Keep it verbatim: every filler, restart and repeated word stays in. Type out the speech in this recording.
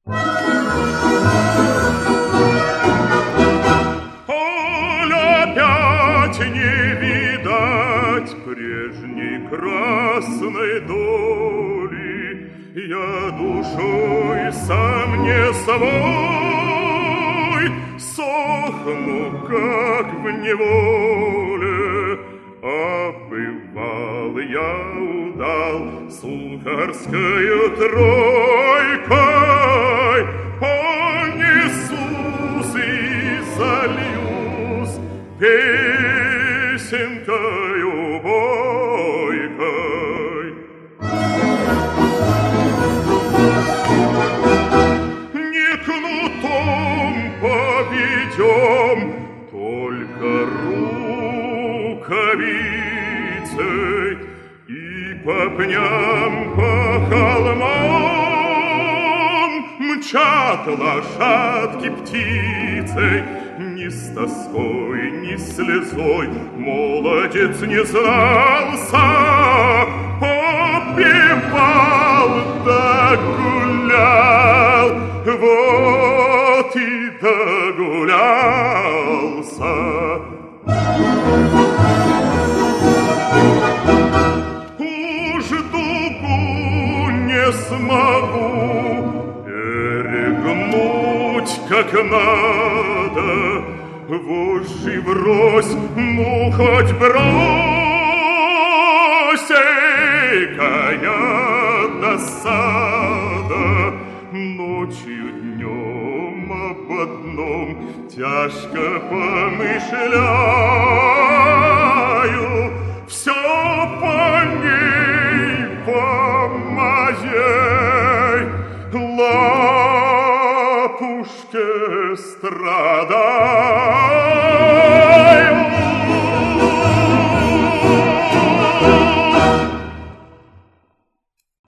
Аль опять не видать прежней красной доли, я душой сам не свой, сохну, как в неволе. А бывал я удал сухарскою тройкой, понесусь и зальюсь песенкою бойкой. Не кнутом поведем, только рукавицей, и по пням, по холмам мчат лошадки птицей. Ни с тоской, ни слезой молодец не знался, попивал да гулял, вот и догулялся. Уж дугу не смогу перегнуть, как надо, вожжи брось, ну хоть брось, экая досада. Ночью днем об одном тяжко помышляю, все по ней, по моей лапушке страдаю.